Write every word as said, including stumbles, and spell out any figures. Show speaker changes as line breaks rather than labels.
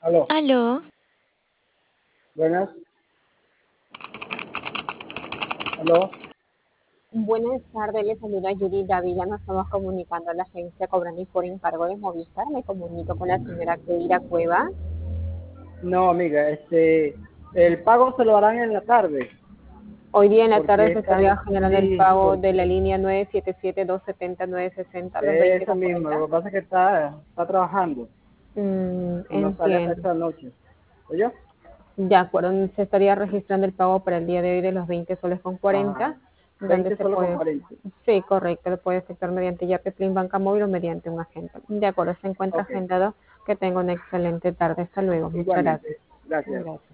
Aló,
Aló,
buenas, aló.
Buenas tardes, les saluda Judy Davila. Nos estamos comunicando a la agencia cobrando y por encargo de Movistar. Me comunico con la señora Keira Cueva.
No, amiga, este, el pago se lo harán en la tarde,
Hoy día en la tarde
porque
se
están,
estaría generando el
sí,
pago de la
porque
línea nueve siete siete, dos siete cero, nueve seis cero a las veinte
eso
con
mismo,
cuarenta.
lo que pasa es que está, está trabajando
Mm,
y no sale hasta
entiendo.
esta noche. ¿Oye?
De acuerdo, se estaría registrando el pago para el día de hoy de los veinte soles con
Ajá,
cuarenta, donde
veinte
se
solo con
puede,
cuarenta.
sí, correcto, lo puede efectuar mediante Yape Plin Banca Móvil o mediante un agente. De acuerdo, se encuentra
Ok,
agendado. Que tenga una excelente tarde. Hasta luego. Muchas gracias.
igualmente, gracias.
Gracias.